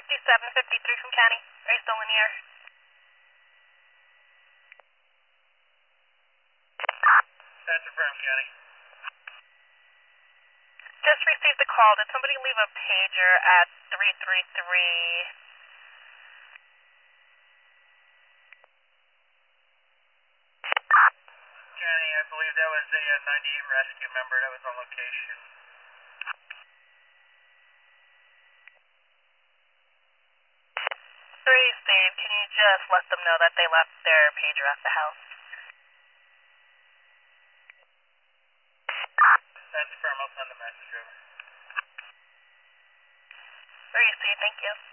5753 from County. Are you still in the air? That's affirmed, County. Just received a call. Did somebody leave a pager at 333? County, I believe that was a 98 rescue member that was on location. Steve, can you just let them know that they left their pager at the house? That's affirmed. I'll send a message over. Steve, thank you.